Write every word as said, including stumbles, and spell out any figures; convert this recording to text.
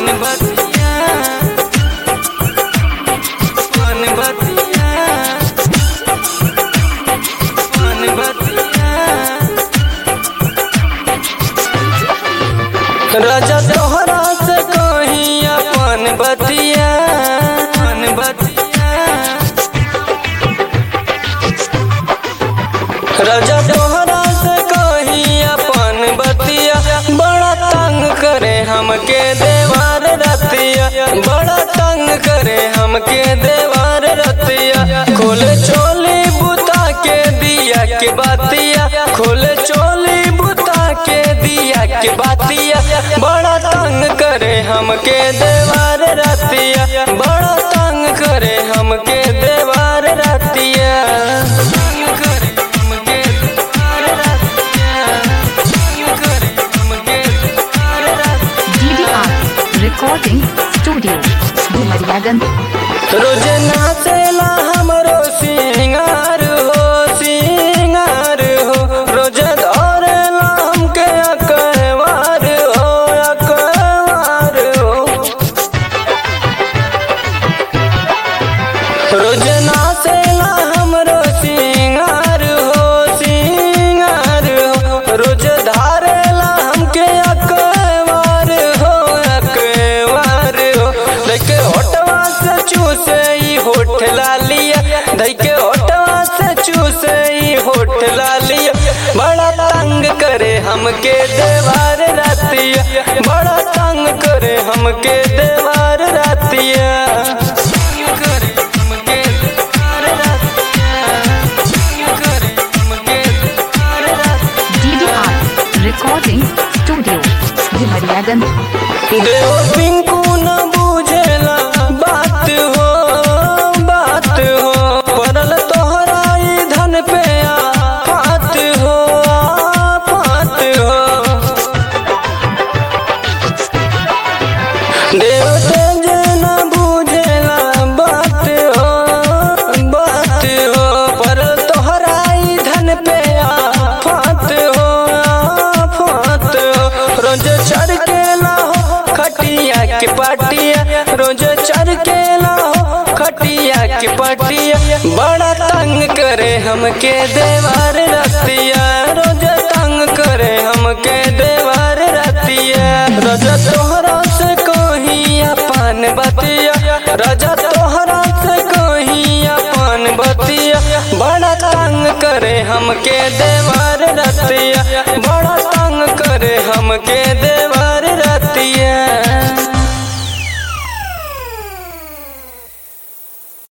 पान बतिया पान बतिया पान बतिया राजा तोहरा से कहीं अपन बतिया पान बतिया राजा तोहरा से कहीं अपन बतिया बड़ा तंग करे हमके देवार रतिया बड़ा तंग करे हमके देवार रतिया खोले चोली बुता के दिया के बातिया खोले चोली बुता के दिया के बातिया बड़ा तंग करे हमके देवार रतिया बड़ा तंग करे हमके देवार रतिया Recording Studio Dumariagan रोज नाचेला हमरो सिंगार हो सिंगार हो रोज धरेला हमके अकवार हो अकवार हो रोज नाचेला हमरो सिंगार हो सिंगार हो रोज धरेला हमके अकवार हो अकवार हो देखे होठवा से चूसे ई होठ लालिया देखे होठवा से चूसे ई होठ लालिया बड़ा तंग करे हमके देवार रातिया बड़ा तंग करे हमके देवार रातिया D D R Recording Studio Dumariagan देव पिंकू न बुझेला बात हो बात हो पड़ल तोहरा ई धन पे आफत हो आफत हो देव तेज न बुझेला बात हो बात हो पड़ल तोहरा ई धन पे आफत हो आफत हो रोज चढ़ के लाहो खटिया के पाटिया रोज चढ़ के लाहो खटिया के पाटिया बड़ा तंग करे हमके देवार रतिया रोज तंग करे हमके देवार रतिया राजा तोहरा से कहीं अपन बतिया राजा तोहरा से कहीं अपन बतिया बड़ा तंग करे हमके दे